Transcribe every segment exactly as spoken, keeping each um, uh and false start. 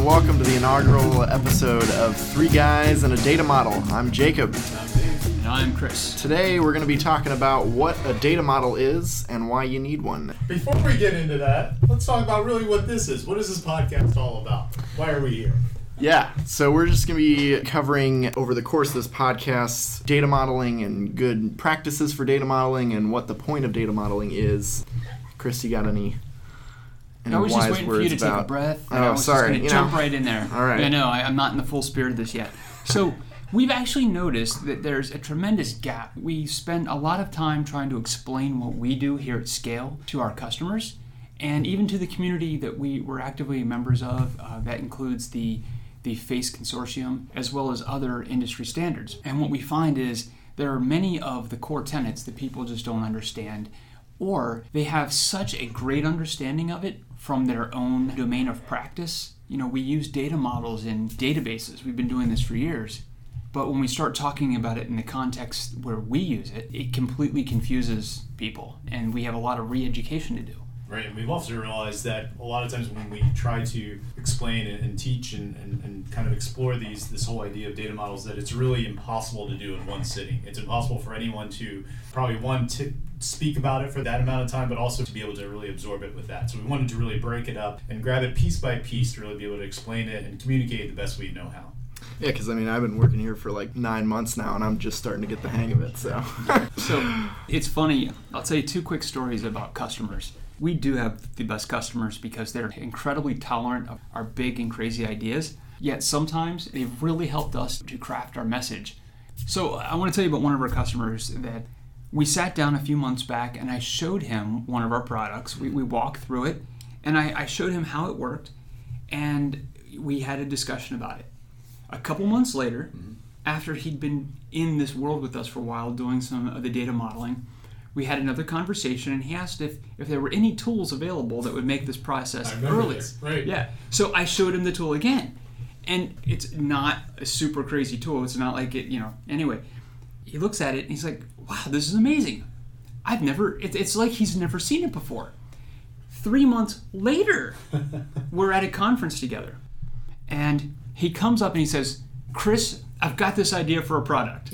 and welcome to the inaugural episode of Three Guys and a Data Model. I'm Jacob. And I'm Chris. Today we're going to be talking about what a data model is and why you need one. Before we get into that, let's talk about really what this is. What is this podcast all about? Why are we here? Yeah, so we're just going to be covering over the course of this podcast data modeling and good practices for data modeling and what the point of data modeling is. Chris, you got any? I was just waiting for you to about. take a breath. And oh, I was sorry. just going to jump know. right in there. All right. Yeah, no, I, I'm not in the full spirit of this yet. So we've actually noticed that there's a tremendous gap. We spend a lot of time trying to explain what we do here at Scale to our customers and even to the community that we, we're actively members of. Uh, that includes the, the FACE Consortium as well as other industry standards. And what we find is there are many of the core tenets that people just don't understand, or they have such a great understanding of it from their own domain of practice. You know, we use data models in databases. We've been doing this for years. But when we start talking about it in the context where we use it, it completely confuses people. And we have a lot of re-education to do. Right, and we've also realized that a lot of times when we try to explain and, and teach and, and, and kind of explore these this whole idea of data models, that it's really impossible to do in one sitting. It's impossible for anyone to probably, one, to speak about it for that amount of time, but also to be able to really absorb it with that. So we wanted to really break it up and grab it piece by piece to really be able to explain it and communicate it the best we know how. Yeah, because I mean, I've been working here for like nine months now, and I'm just starting to get the hang of it. So, so it's funny. I'll tell you two quick stories about customers. We do have the best customers because they're incredibly tolerant of our big and crazy ideas. Yet sometimes they've really helped us to craft our message. So I want to tell you about one of our customers that we sat down a few months back, and I showed him one of our products. We, we walked through it, and I, I showed him how it worked, and we had a discussion about it. A couple months later, mm-hmm. after he'd been in this world with us for a while doing some of the data modeling, we had another conversation, and he asked if, if there were any tools available that would make this process earlier. This. Right. Yeah. So I showed him the tool again. And it's not a super crazy tool. It's not like it, you know, anyway. He looks at it, and he's like, wow, this is amazing. I've never, it, it's like he's never seen it before. Three months later, we're at a conference together. And he comes up and he says, Chris, I've got this idea for a product.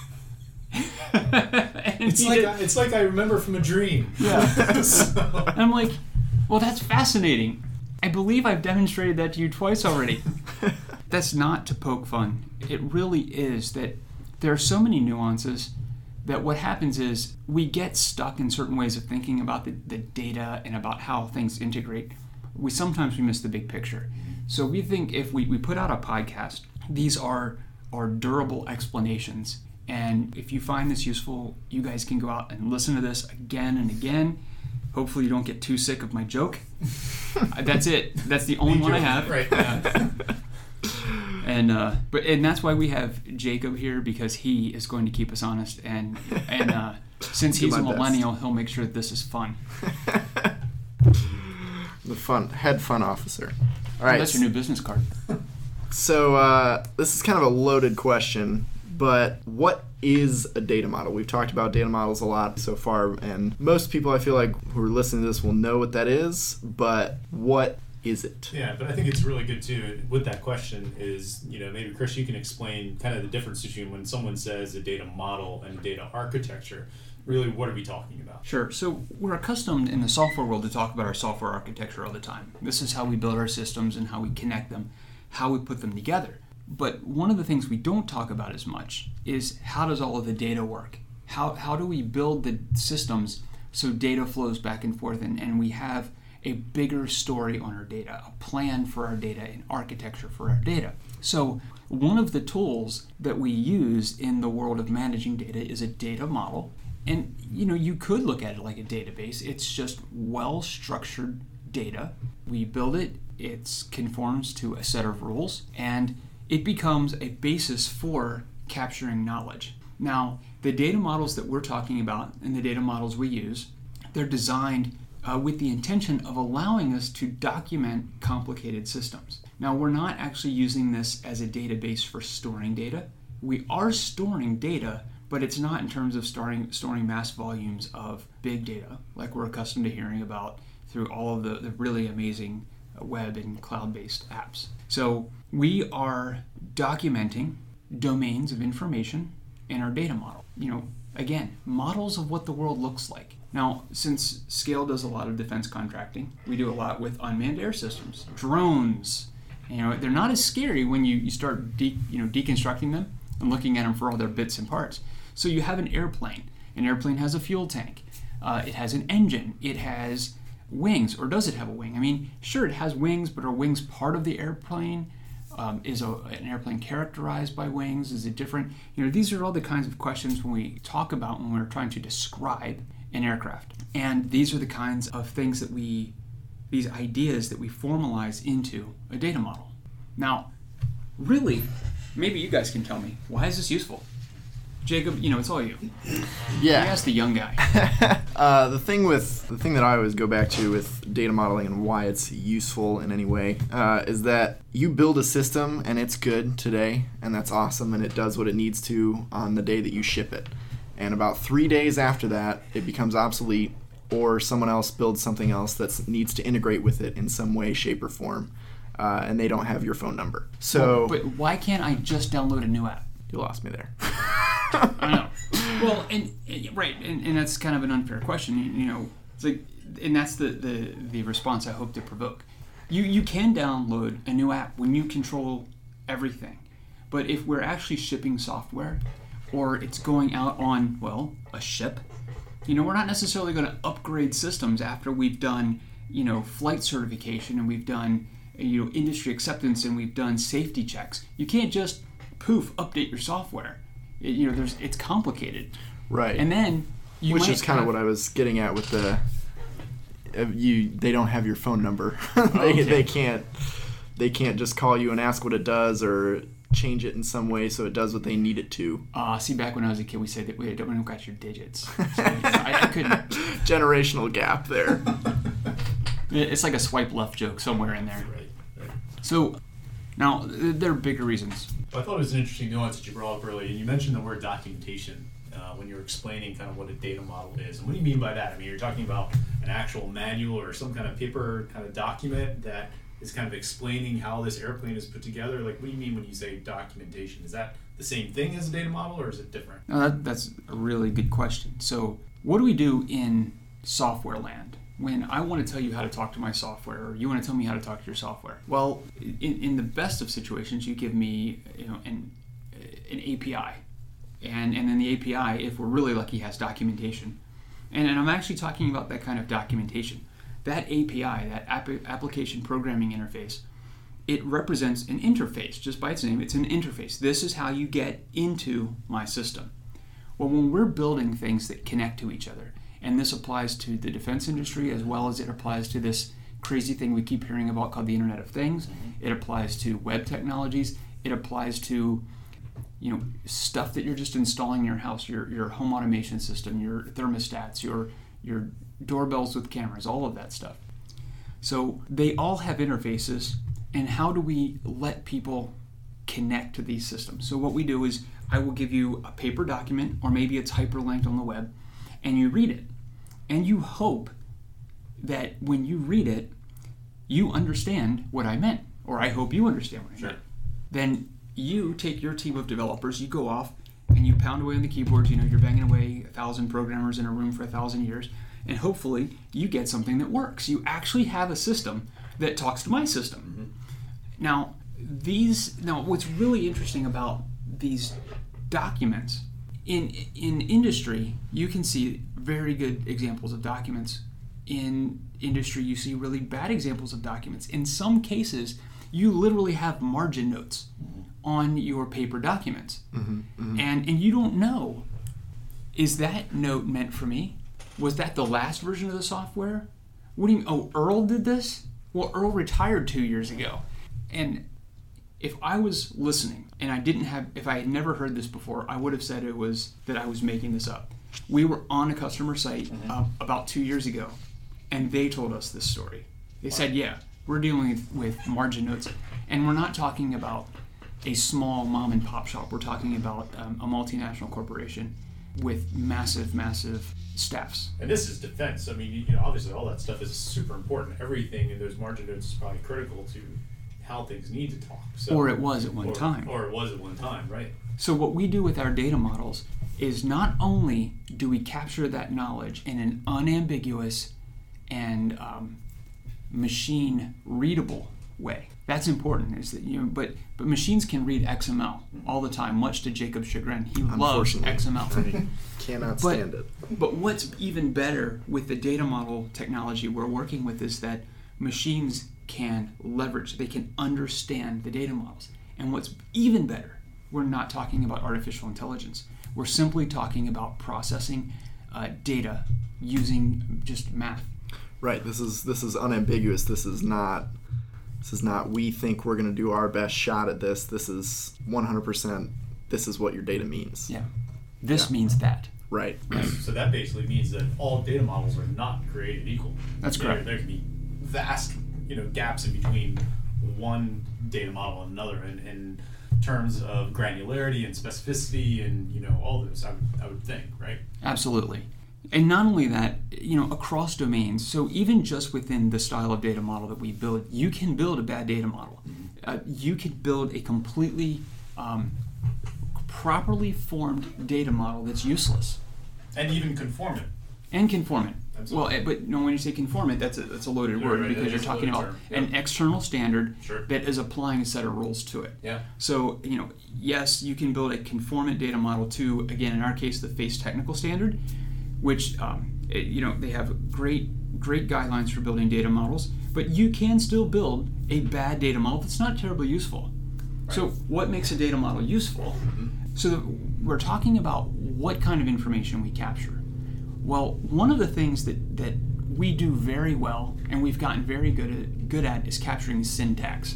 It's like, I, it's like I remember from a dream. Yeah. So. And I'm like, well, that's fascinating. I believe I've demonstrated that to you twice already. That's not to poke fun. It really is that there are so many nuances that what happens is we get stuck in certain ways of thinking about the, the data and about how things integrate. We sometimes we miss the big picture. So we think if we, we put out a podcast, these are, are durable explanations. And if you find this useful, you guys can go out and listen to this again and again. Hopefully you don't get too sick of my joke. That's it. That's the only one I have. Right. Yeah. and uh, but and that's why we have Jacob here, because he is going to keep us honest. And and uh, since he's a millennial, best. He'll make sure that this is fun. The fun head fun officer. All right. Oh, that's your new business card. So uh, this is kind of a loaded question. But what is a data model? We've talked about data models a lot so far, and most people I feel like who are listening to this will know what that is, but what is it? Yeah, but I think it's really good too with that question is, you know, maybe Chris, you can explain kind of the difference between when someone says a data model and data architecture. Really, what are we talking about? Sure. So we're accustomed in the software world to talk about our software architecture all the time. This is how we build our systems and how we connect them, how we put them together. But one of the things we don't talk about as much is how does all of the data work? How how do we build the systems so data flows back and forth and, and we have a bigger story on our data, a plan for our data, an architecture for our data. So one of the tools that we use in the world of managing data is a data model. And you know, you could look at it like a database. It's just well-structured data. We build it, it conforms to a set of rules, and it becomes a basis for capturing knowledge. Now, the data models that we're talking about and the data models we use, they're designed uh, with the intention of allowing us to document complicated systems. Now, we're not actually using this as a database for storing data. We are storing data, but it's not in terms of storing, storing mass volumes of big data like we're accustomed to hearing about through all of the, the really amazing web and cloud-based apps. So we are documenting domains of information in our data model. You know, again, models of what the world looks like. Now, since Scale does a lot of defense contracting, we do a lot with unmanned air systems, drones. You know, they're not as scary when you, you start de, you know, deconstructing them and looking at them for all their bits and parts. So you have an airplane. An airplane has a fuel tank. Uh, it has an engine. It has wings, or does it have a wing? I mean, sure, it has wings, but are wings part of the airplane? Um, is a, an airplane characterized by wings? Is it different? You know, these are all the kinds of questions when we talk about when we're trying to describe an aircraft. And these are the kinds of things that we, these ideas that we formalize into a data model. Now, really, maybe you guys can tell me, why is this useful? Jacob, you know, it's all you. Yeah. You ask the young guy. uh, the thing with the thing that I always go back to with data modeling and why it's useful in any way uh, is that you build a system and it's good today, and that's awesome, and it does what it needs to on the day that you ship it. And about three days after that, it becomes obsolete, or someone else builds something else that needs to integrate with it in some way, shape, or form, uh, and they don't have your phone number. So, well, but why can't I just download a new app? You lost me there. I know. Well, and, and right, and, and that's kind of an unfair question. You, you know, it's like, and that's the, the, the response I hope to provoke. You you can download a new app when you control everything, but if we're actually shipping software, or it's going out on, well, a ship, you know, we're not necessarily going to upgrade systems after we've done, you know, flight certification and we've done, you know, industry acceptance and we've done safety checks. You can't just poof update your software. It, you know, there's it's complicated. Right. And then you which might is kind have, of what I was getting at with the uh, you. They don't have your phone number. they Okay. they can't they can't just call you and ask what it does or change it in some way so it does what they need it to. Uh, see, back when I was a kid, we said that we don't, we don't got your digits. So, you know, I, I couldn't. Generational gap there. It's like a swipe left joke somewhere in there. Right, right. So now there are bigger reasons. I thought it was an interesting nuance that you brought up earlier, and you mentioned the word documentation uh, when you were explaining kind of what a data model is. And what do you mean by that? I mean, you're talking about an actual manual or some kind of paper kind of document that is kind of explaining how this airplane is put together. Like, what do you mean when you say documentation? Is that the same thing as a data model, or is it different? No, that, that's a really good question. So what do we do in software land when I want to tell you how to talk to my software, or you want to tell me how to talk to your software? Well, in, in the best of situations, you give me, you know, an an A P I, and and then the A P I, if we're really lucky, has documentation, and, and I'm actually talking about that kind of documentation. That A P I, that app, application programming interface, it represents an interface. Just by its name, it's an interface. This is how you get into my system. Well, when we're building things that connect to each other, and this applies to the defense industry as well as it applies to this crazy thing we keep hearing about called the Internet of Things. It applies to web technologies. It applies to, you know, stuff that you're just installing in your house, your your home automation system, your thermostats, your your doorbells with cameras, all of that stuff. So they all have interfaces, and how do we let people connect to these systems? So what we do is I will give you a paper document, or maybe it's hyperlinked on the web, and you read it. And you hope that when you read it, you understand what I meant, or I hope you understand what I Sure. meant. Then you take your team of developers, you go off and you pound away on the keyboards, you know, you're banging away a thousand programmers in a room for a thousand years, and hopefully you get something that works. You actually have a system that talks to my system. Mm-hmm. Now, these, now what's really interesting about these documents, in in industry, you can see very good examples of documents. In industry, you see really bad examples of documents. In some cases, you literally have margin notes on your paper documents. Mm-hmm, mm-hmm. And and you don't know, is that note meant for me? Was that the last version of the software? What do you mean? Oh, Earl did this? Well, Earl retired two years ago. And if I was listening and I didn't have, if I had never heard this before, I would have said it was that I was making this up. We were on a customer site mm-hmm. uh, about two years ago, and they told us this story. They wow. said, yeah, we're dealing with, with margin notes, and we're not talking about a small mom and pop shop. We're talking about um, a multinational corporation with massive, massive staffs. And this is defense. I mean, you know, obviously all that stuff is super important. Everything in those margin notes is probably critical to how things need to talk. So, Or it was at one or, time. Or it was at one time, right? So what we do with our data models is not only do we capture that knowledge in an unambiguous and um, machine readable way. That's important. Is that you know, but but machines can read X M L all the time, much to Jacob's chagrin. He loves X M L. I cannot But- stand it. But what's even better with the data model technology we're working with is that machines can leverage, they can understand the data models. And what's even better, we're not talking about artificial intelligence. We're simply talking about processing uh, data using just math. Right. This is this is unambiguous. This is not this is not we think we're going to do our best shot at this. This is one hundred percent this is what your data means. Yeah. This Yeah. means that. Right. So that basically means that all data models are not created equal. That's There- correct. There can be vast, you know, gaps in between one data model and another, in, in terms of granularity and specificity, and you know, all those. I would, I would think, right? Absolutely. And not only that, you know, across domains, so even just within the style of data model that we build, you can build a bad data model. Uh, you can build a completely um, properly formed data model that's useless And even conformant. and conformant. Well, Absolutely. eh, but no, when you say conformant, that's a, that's a loaded Right, word right, because that you're is a talking loaded about term. an Yeah. external standard Sure. that is applying a set of rules to it. Yeah. So, you know, yes, you can build a conformant data model to, again, in our case, the FACE technical standard, which, um, it, you know, they have great, great guidelines for building data models, but you can still build a bad data model that's not terribly useful. So what makes a data model useful? So we're talking about what kind of information we capture. Well, one of the things that, that we do very well and we've gotten very good at, good at is capturing syntax.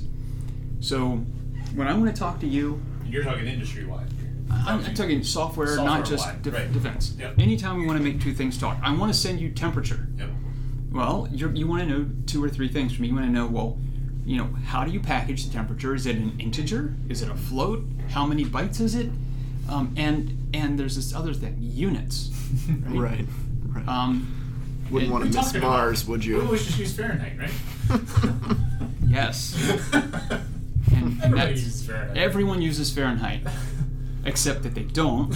So when I want to talk to you, And you're talking industry-wide. I'm, I'm talking software, not just Software-wide, def- right. defense. Yep. Anytime we want to make two things talk, I want to send you temperature. Yep. Well, you're, you want to know two or three things from me. You want to know, well, you know, how do you package the temperature? Is it an integer? Is it a float? How many bytes is it? Um, and and there's this other thing, units. Right. Right. Right. Um, Wouldn't and- want to We're miss talking about- Mars, would We you? always just use Fahrenheit, right? Yes. And, and Everybody that's, uses Fahrenheit. everyone uses Fahrenheit, except that they don't.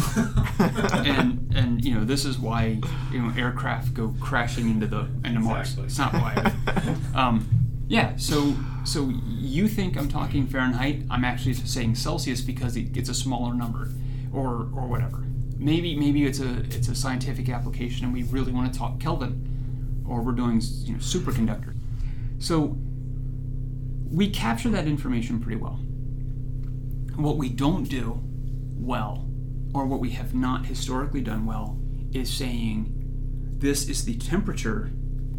and and you know this is why you know aircraft go crashing into the into Mars. Exactly. It's not why. Um, yeah. So so you think I'm talking Fahrenheit? I'm actually saying Celsius because it, it's a smaller number, or or whatever. Maybe maybe it's a it's a scientific application and we really want to talk Kelvin, or we're doing you know superconductor. So we capture that information pretty well. What we don't do well, or what we have not historically done well, is saying this is the temperature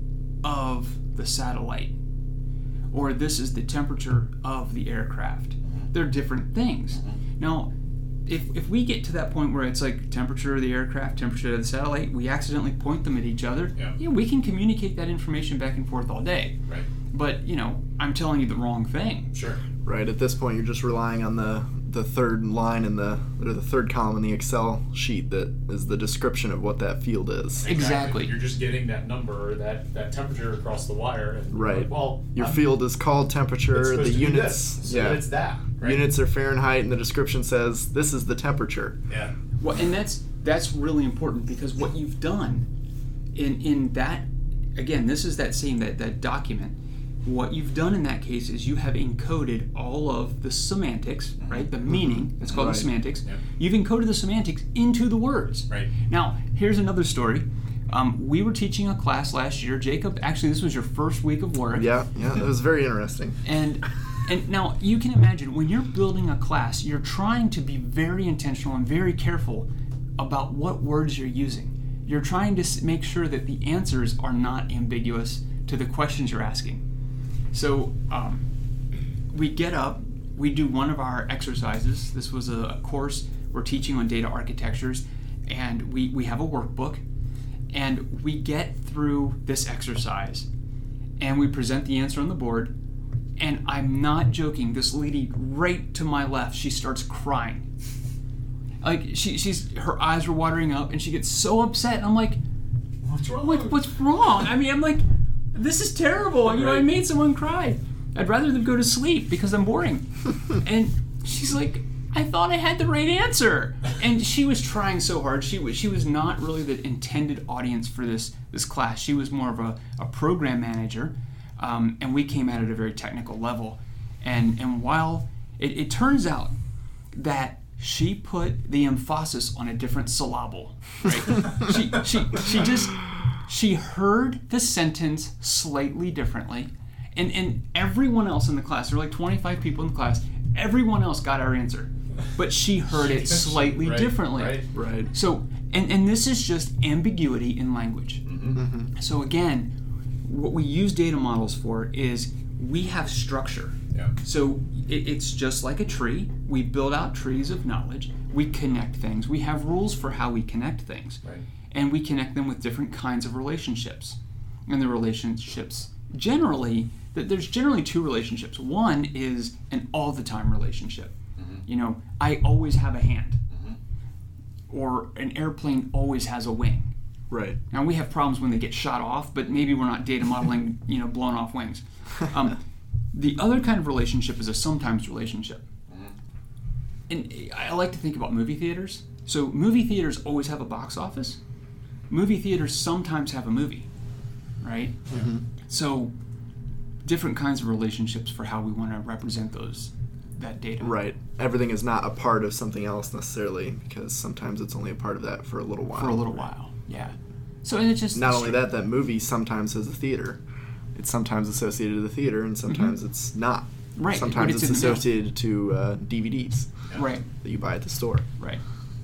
of the satellite, or this is the temperature of the aircraft. They're different things. Now, if, if we get to that point where it's like temperature of the aircraft, temperature of the satellite, we accidentally point them at each other, Yeah. yeah, we can communicate that information back and forth all day. Right. But, you know, I'm telling you the wrong thing. Sure. Right. At this point, you're just relying on the the third line in the or the third column in the Excel sheet that is the description of what that field is. Exactly. You're just getting that number or that, that temperature across the wire. And you're Right. like, well, Your I'm- field is called it's temperature. supposed The to be units, this, so yeah, it's that. Right? units are Fahrenheit, and the description says this is the temperature. Yeah. Well, and that's that's really important because what you've done in in that again, this is that same that, that document. What you've done in that case is you have encoded all of the semantics, right? The meaning, it's called Right. the semantics. Yep. You've encoded the semantics into the words. Right. Now, here's another story. Um, we were teaching a class last year. Jacob, actually, this was your first week of work. Yeah, yeah, that was very interesting. And and now you can imagine when you're building a class, you're trying to be very intentional and very careful about what words you're using. You're trying to s- make sure that the answers are not ambiguous to the questions you're asking. So um, we get up, we do one of our exercises. This was a, a course we're teaching on data architectures, and we, we have a workbook, and we get through this exercise, and we present the answer on the board, and I'm not joking, this lady right to my left, she starts crying. Like she, she's her eyes were watering up, and she gets so upset. And I'm like, What's wrong? I'm like, what's wrong? I mean, I'm like, this is terrible. You know, I Right. made someone cry. I'd rather them go to sleep because I'm boring. And she's like, I thought I had the right answer. And she was trying so hard. She was she was not really the intended audience for this this class. She was more of a, a program manager, um, and we came at it at a very technical level. And and while it, it turns out that she put the emphasis on a different syllable, right? she she she just she heard the sentence slightly differently, and and everyone else in the class, there were like twenty-five people in the class, everyone else got our answer, but she heard it slightly Right, differently. right. Right. So, and, and this is just ambiguity in language. Mm-hmm. So again, what we use data models for is we have structure. Yeah. So it, it's just like a tree. We build out trees of knowledge. We connect things. We have rules for how we connect things. Right. And we connect them with different kinds of relationships. And the relationships generally, th- there's generally two relationships. One is an all-the-time relationship. Mm-hmm. You know, I always have a hand. Mm-hmm. Or an airplane always has a wing. Right. Now we have problems when they get shot off, but maybe we're not data modeling, you know, blown off wings. Um, the other kind of relationship is a sometimes relationship. Mm-hmm. And I like to think about movie theaters. So movie theaters always have a box office. Movie theaters sometimes have a movie, right? Mm-hmm. So different kinds of relationships for how we want to represent those, that data. Right. Everything is not a part of something else necessarily, because sometimes it's only a part of that for a little while. For a little while, yeah. So and it's just Not only that, that movie sometimes has a theater. It's sometimes associated to the theater, and sometimes it's not. Mm-hmm. Right, but Sometimes it's it's, in the middle. associated to uh, D V Ds Yeah. Right, that you buy at the store. right.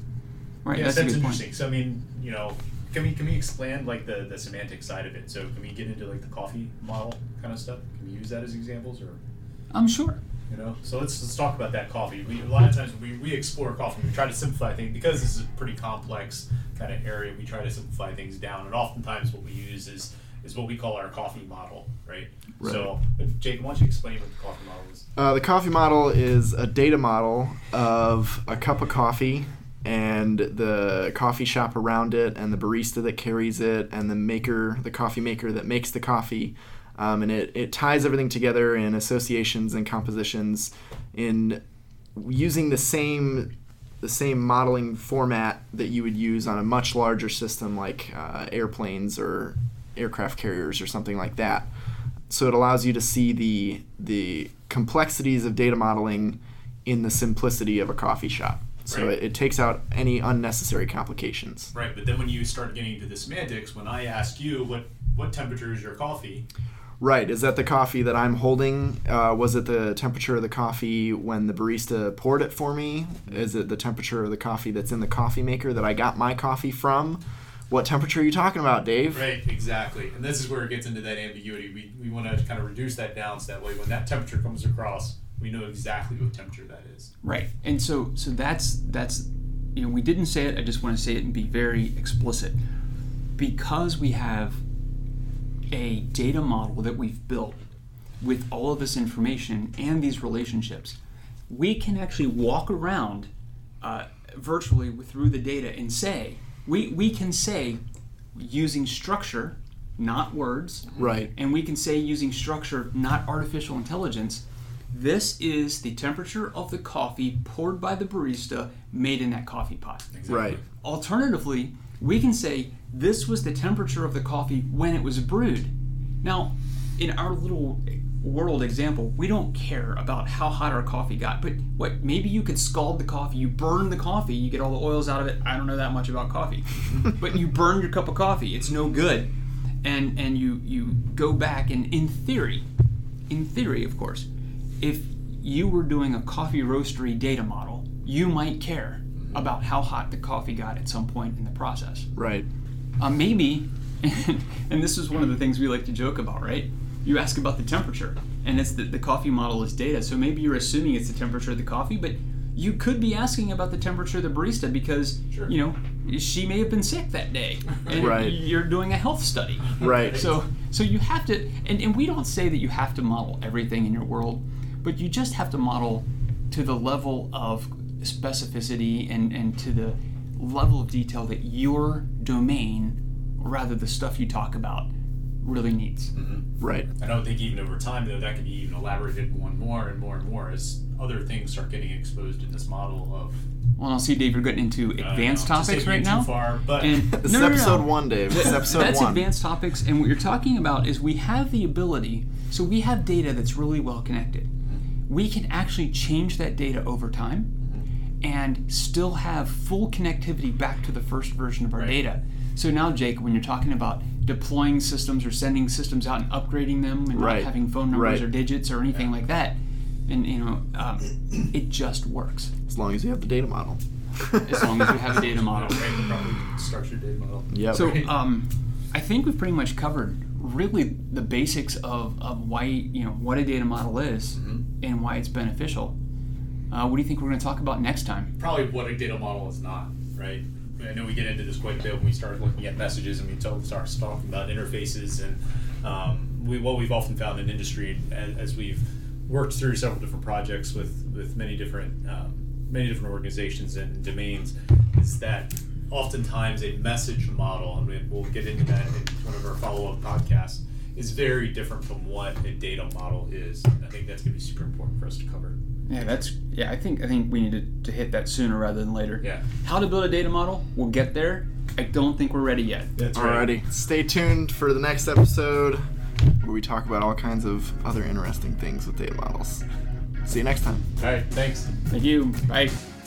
Right, Yeah, that's, that's a good interesting. point. So I mean, you know, can we can we expand like the, the semantic side of it? So can we get into like the coffee model kind of stuff? Can we use that as examples, or I'm sure. you know? So let's let's talk about that coffee. We a lot of times we, we explore coffee. We try to simplify things because this is a pretty complex kind of area. We try to simplify things down, and oftentimes what we use is is what we call our coffee model, right? Right. So uh, Jake, why don't you explain what the coffee model is? Uh, the coffee model is a data model of a cup of coffee and the coffee shop around it and the barista that carries it and the maker, the coffee maker that makes the coffee. Um, and it, it ties everything together in associations and compositions in using the same the same modeling format that you would use on a much larger system like uh, airplanes or aircraft carriers or something like that. So it allows you to see the the complexities of data modeling in the simplicity of a coffee shop. So Right. it, it takes out any unnecessary complications. Right, but then when you start getting into the semantics, when I ask you what what temperature is your coffee, Right. Is that the coffee that I'm holding? Uh, was it the temperature of the coffee when the barista poured it for me? Is it the temperature of the coffee that's in the coffee maker that I got my coffee from? What temperature are you talking about, Dave? right? Exactly, and this is where it gets into that ambiguity. We we want to kind of reduce that down so that way when that temperature comes across, we know exactly what temperature that is. Right. And so so that's that's you know, we didn't say it, I just want to say it and be very explicit. Because we have a data model that we've built with all of this information and these relationships, we can actually walk around uh, virtually through the data and say, we, we can say using structure, not words, Right. and we can say using structure, not artificial intelligence, this is the temperature of the coffee poured by the barista made in that coffee pot. Exactly. Right. Alternatively, we can say this was the temperature of the coffee when it was brewed. Now, in our little world example, we don't care about how hot our coffee got, but what, maybe you could scald the coffee, you burn the coffee, you get all the oils out of it. I don't know that much about coffee. But you burn your cup of coffee, it's no good. And and you you go back and in theory, in theory of course, if you were doing a coffee roastery data model, you might care about how hot the coffee got at some point in the process. Right. Uh, maybe, and, and this is one of the things we like to joke about, right? You ask about the temperature, and it's the, the coffee model is data, so maybe you're assuming it's the temperature of the coffee, but you could be asking about the temperature of the barista because, Sure. you know, she may have been sick that day, and Right. you're doing a health study. Right. So, so you have to, and, and we don't say that you have to model everything in your world, but you just have to model to the level of specificity and, and to the level of detail that your domain, or rather the stuff you talk about, really needs. Mm-hmm. Right. I don't think even over time, though, that can be even elaborated one more and more and more as other things start getting exposed in this model of. Well, I'll see, Dave, you're getting into advanced uh, no, topics right too now. Far, but and, This no, is no, no, episode no. one, Dave. This is episode That's one. advanced topics, and what you're talking about is we have the ability, so we have data that's really well connected. We can actually change that data over time and still have full connectivity back to the first version of our Right. data. So now, Jake, when you're talking about deploying systems or sending systems out and upgrading them and Right. not having phone numbers Right. or digits or anything Yeah. like that, and you know, um, it just works As long as you have the data model. as long as you have a data model. Right, the properly structured data model. Yep. So Right. um, I think we've pretty much covered really the basics of, of why, you know, what a data model is Mhm. and why it's beneficial. Uh, what do you think we're going to talk about next time? Probably what a data model is not, right? I know we get into this quite a bit when we start looking at messages and we start talking about interfaces and um, we, what we've often found in industry as, as we've worked through several different projects with, with many different um, many different organizations and domains is that oftentimes a message model, and we- we'll get into that in one of our follow-up podcasts, is very different from what a data model is. And I think that's going to be super important for us to cover. Yeah, that's yeah. I think I think we need to, to hit that sooner rather than later. Yeah. How to build a data model? We'll get there. I don't think we're ready yet. That's right. Alrighty. Stay tuned for the next episode where we talk about all kinds of other interesting things with data models. See you next time. All right, thanks. Thank you. Bye.